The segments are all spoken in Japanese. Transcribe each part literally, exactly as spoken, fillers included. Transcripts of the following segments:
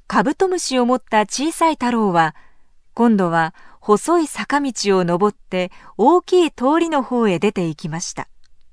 カブトムシを持った小さい太郎は、今度は細い坂道を登って大きい通りの方へ出て行きました。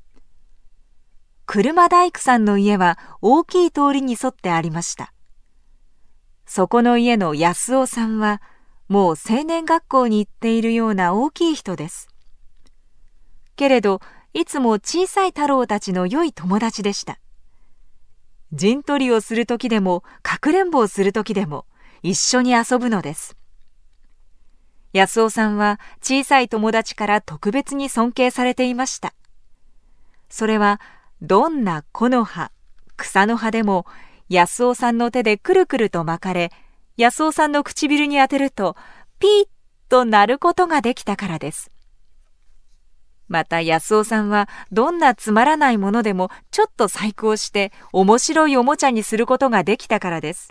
車大工さんの家は大きい通りに沿ってありました。そこの家の安尾さんは、もう青年学校に行っているような大きい人です。けれど、いつも小さい太郎たちの良い友達でした。陣取りをするときでも、かくれんぼをするときでも、一緒に遊ぶのです。安尾さんは小さい友達から特別に尊敬されていました。それは、どんな木の葉、草の葉でも、安尾さんの手でくるくると巻かれ、安尾さんの唇に当てると、ピーッと鳴ることができたからです。また安尾さんはどんなつまらないものでもちょっと細工をして面白いおもちゃにすることができたからです。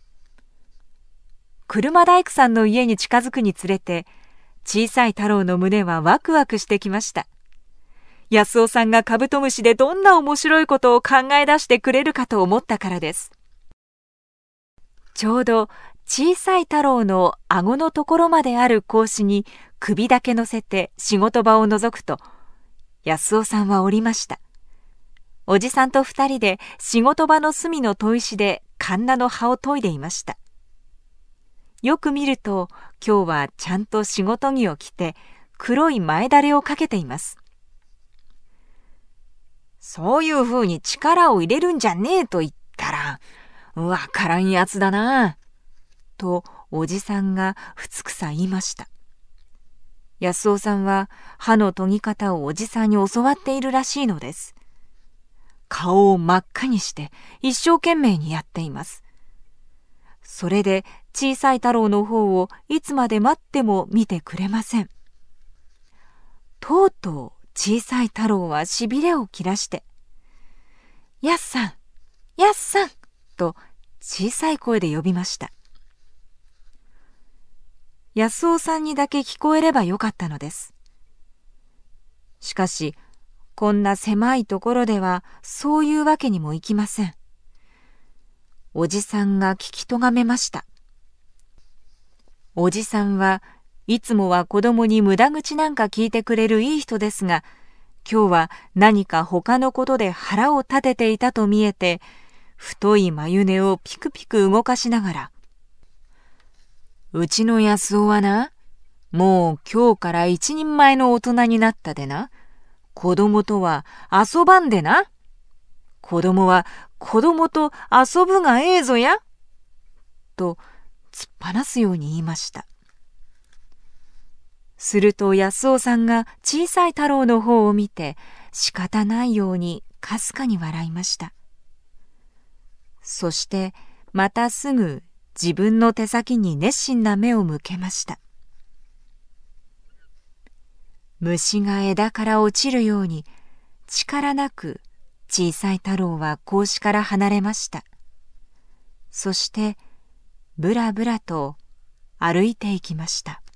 車大工さんの家に近づくにつれて、小さい太郎の胸はワクワクしてきました。安尾さんがカブトムシでどんな面白いことを考え出してくれるかと思ったからです。ちょうど小さい太郎の顎のところまである格子に首だけ乗せて仕事場を覗くと、安尾さんは降りました。おじさんと二人で仕事場の隅の砥石でカンナの葉を研いでいました。よく見ると、今日はちゃんと仕事着を着て黒い前だれをかけています。そういうふうに力を入れるんじゃねえと言ったら、わからんやつだな、とおじさんがふつくさ言いました。安尾さんは刃の研ぎ方をおじさんに教わっているらしいのです。顔を真っ赤にして一生懸命にやっています。それで小さい太郎の方をいつまで待っても見てくれません。とうとう小さい太郎はしびれを切らして、やっさん、やっさんと小さい声で呼びました。安尾さんにだけ聞こえればよかったのです。しかし、こんな狭いところではそういうわけにもいきません。おじさんが聞きとがめました。おじさんはいつもは子供に無駄口なんか聞いてくれるいい人ですが、今日は何か他のことで腹を立てていたと見えて、太い眉根をピクピク動かしながら、うちの安尾はな、もう今日から一人前の大人になったでな、子供とは遊ばんでな。子供は子供と遊ぶがええぞや。と突っ放すように言いました。すると安尾さんが小さい太郎の方を見て、仕方ないようにかすかに笑いました。そしてまたすぐ自分の手先に熱心な目を向けました。虫が枝から落ちるように力なく小さい太郎は格子から離れました。そしてぶらぶらと歩いていきました。